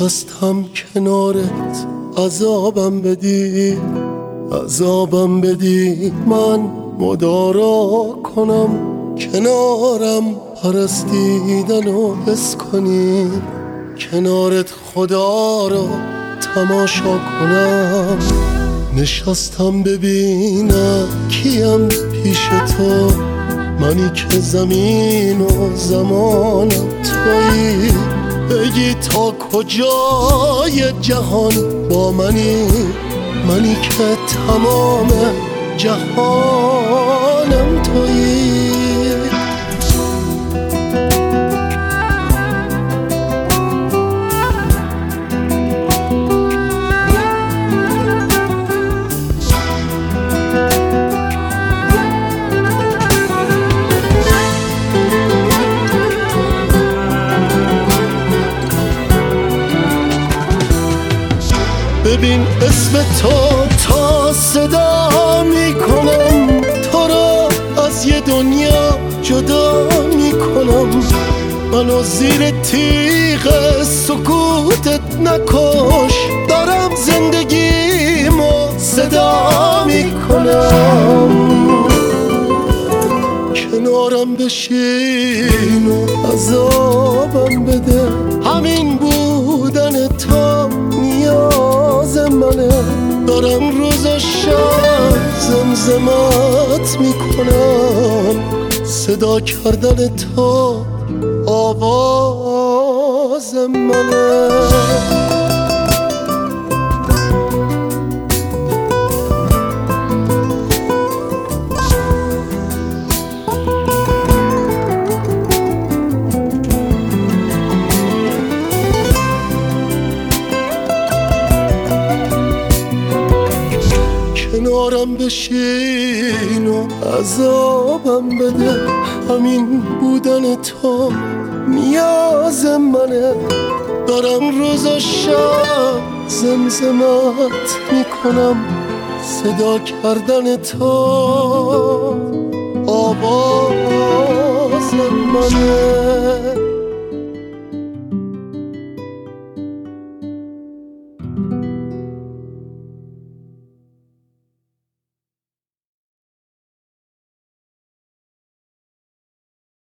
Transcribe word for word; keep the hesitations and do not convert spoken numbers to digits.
نشستم کنارت عذابم بدی عذابم بدی من مدارا کنم کنارم پرستیدن و حس کنی کنارت خدا را تماشا کنم نشستم ببینم کیم پیش تو منی که زمین و زمان تویی بگی تا کجای جهان با منی منی که تمام جهانم تویی ببین اسم تو تا صدا میکنم تو را از یه دنیا جدا میکنم منو زیر تیغ سکوتت نکش دارم زندگیمو صدا میکنم کنارم بشین و عذابم بده همین بودن تو نیاز منه دارم روز و شب زمزمت میکنم صدا کردن تو آواز منه کنارم بشین و عذابم بده همین بودن تو نیاز منه دارم روز و شب زمزمت میکنم صدا کردن تو آواز منه